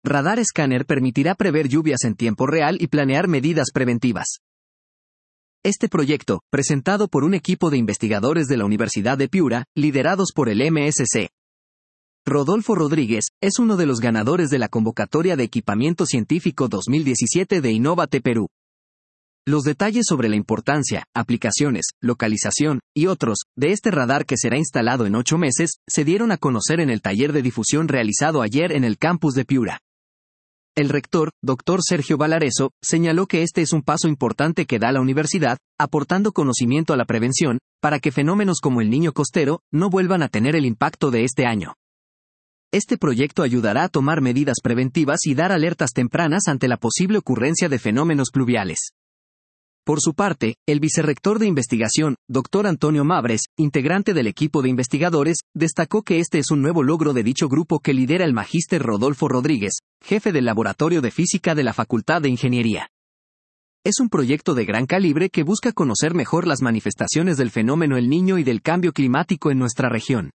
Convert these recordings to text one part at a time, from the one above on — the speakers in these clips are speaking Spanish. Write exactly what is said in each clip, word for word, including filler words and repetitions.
Radar Scanner permitirá prever lluvias en tiempo real y planear medidas preventivas. Este proyecto, presentado por un equipo de investigadores de la Universidad de Piura, liderados por el M S C. Rodolfo Rodríguez, es uno de los ganadores de la convocatoria de equipamiento científico dos mil diecisiete de Innovate Perú. Los detalles sobre la importancia, aplicaciones, localización, y otros, de este radar que será instalado en ocho meses, se dieron a conocer en el taller de difusión realizado ayer en el campus de Piura. El rector, doctor Sergio Valareso, señaló que este es un paso importante que da la universidad, aportando conocimiento a la prevención, para que fenómenos como el Niño costero no vuelvan a tener el impacto de este año. Este proyecto ayudará a tomar medidas preventivas y dar alertas tempranas ante la posible ocurrencia de fenómenos pluviales. Por su parte, el vicerrector de investigación, doctor Antonio Mabres, integrante del equipo de investigadores, destacó que este es un nuevo logro de dicho grupo que lidera el magíster Rodolfo Rodríguez, jefe del Laboratorio de Física de la Facultad de Ingeniería. Es un proyecto de gran calibre que busca conocer mejor las manifestaciones del fenómeno El Niño y del cambio climático en nuestra región.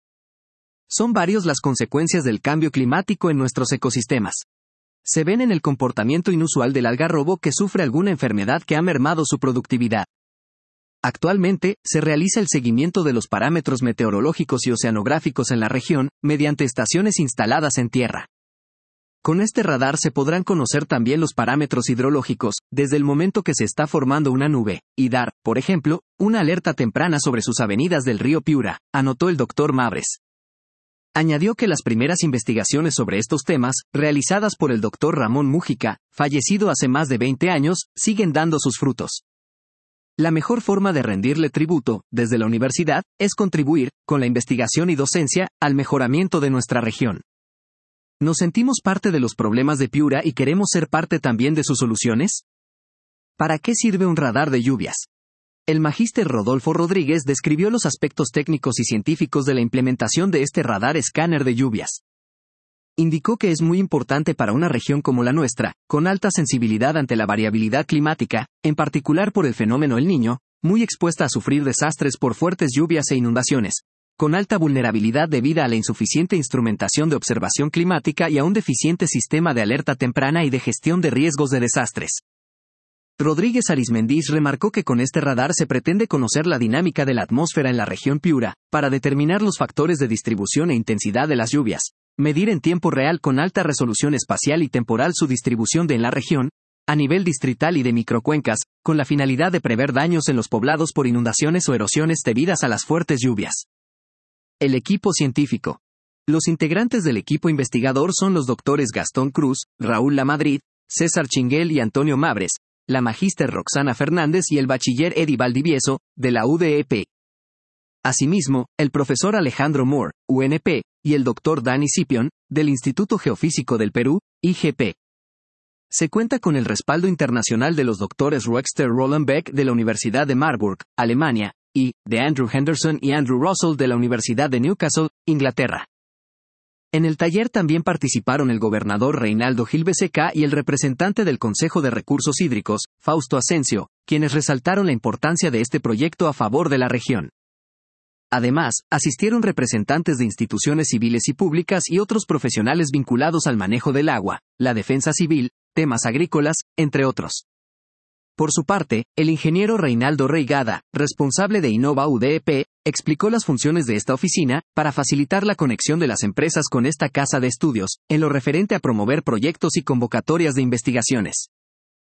Son varios las consecuencias del cambio climático en nuestros ecosistemas. Se ven en el comportamiento inusual del algarrobo que sufre alguna enfermedad que ha mermado su productividad. Actualmente, se realiza el seguimiento de los parámetros meteorológicos y oceanográficos en la región, mediante estaciones instaladas en tierra. Con este radar se podrán conocer también los parámetros hidrológicos, desde el momento que se está formando una nube, y dar, por ejemplo, una alerta temprana sobre sus avenidas del río Piura, anotó el doctor Mabres. Añadió que las primeras investigaciones sobre estos temas, realizadas por el doctor Ramón Mújica, fallecido hace más de veinte años, siguen dando sus frutos. La mejor forma de rendirle tributo, desde la universidad, es contribuir, con la investigación y docencia, al mejoramiento de nuestra región. ¿Nos sentimos parte de los problemas de Piura y queremos ser parte también de sus soluciones? ¿Para qué sirve un radar de lluvias? El magíster Rodolfo Rodríguez describió los aspectos técnicos y científicos de la implementación de este radar escáner de lluvias. Indicó que es muy importante para una región como la nuestra, con alta sensibilidad ante la variabilidad climática, en particular por el fenómeno El Niño, muy expuesta a sufrir desastres por fuertes lluvias e inundaciones, con alta vulnerabilidad debida a la insuficiente instrumentación de observación climática y a un deficiente sistema de alerta temprana y de gestión de riesgos de desastres. Rodríguez Arizmendiz remarcó que con este radar se pretende conocer la dinámica de la atmósfera en la región Piura, para determinar los factores de distribución e intensidad de las lluvias, medir en tiempo real con alta resolución espacial y temporal su distribución de en la región, a nivel distrital y de microcuencas, con la finalidad de prever daños en los poblados por inundaciones o erosiones debidas a las fuertes lluvias. El equipo científico. Los integrantes del equipo investigador son los doctores Gastón Cruz, Raúl Lamadrid, César Chinguel y Antonio Mabres, la magíster Roxana Fernández y el bachiller Eddie Valdivieso, de la U D E P. Asimismo, el profesor Alejandro Moore, U N P, y el doctor Dani Scipion, del Instituto Geofísico del Perú, I G P. Se cuenta con el respaldo internacional de los doctores Roexter Roland Beck de la Universidad de Marburg, Alemania, y de Andrew Henderson y Andrew Russell de la Universidad de Newcastle, Inglaterra. En el taller también participaron el gobernador Reinaldo Gil Becerra y el representante del Consejo de Recursos Hídricos, Fausto Asensio, quienes resaltaron la importancia de este proyecto a favor de la región. Además, asistieron representantes de instituciones civiles y públicas y otros profesionales vinculados al manejo del agua, la defensa civil, temas agrícolas, entre otros. Por su parte, el ingeniero Reinaldo Reigada, responsable de Innova U D E P, explicó las funciones de esta oficina, para facilitar la conexión de las empresas con esta casa de estudios, en lo referente a promover proyectos y convocatorias de investigaciones.